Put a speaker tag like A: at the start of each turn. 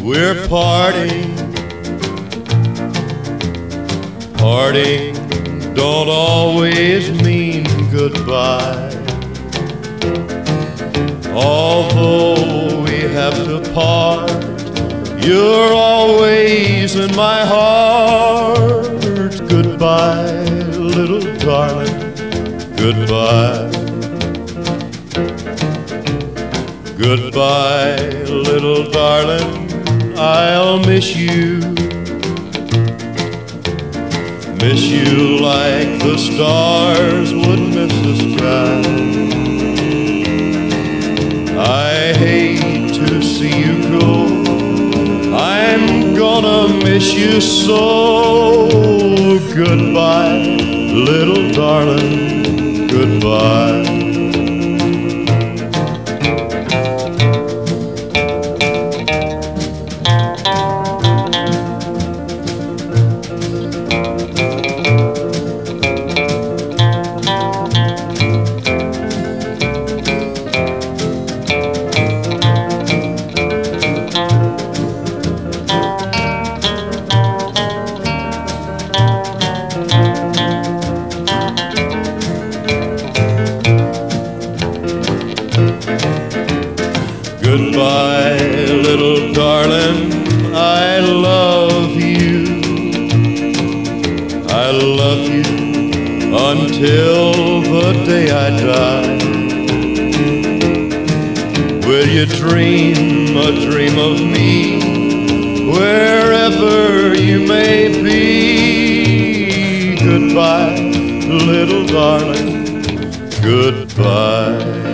A: we're parting. Parting don't always mean goodbye. Although we have to part, you're always in my heart. Goodbye, little darling, goodbye. Goodbye, little darling, I'll miss you. Miss you like the stars would miss the sky. I hate to see you go, I'm gonna miss you so. Goodbye, little darling, goodbye. Goodbye, little darling, I love you. I love you until the day I die. Will you dream a dream of me wherever you may be? Goodbye, little darling, goodbye.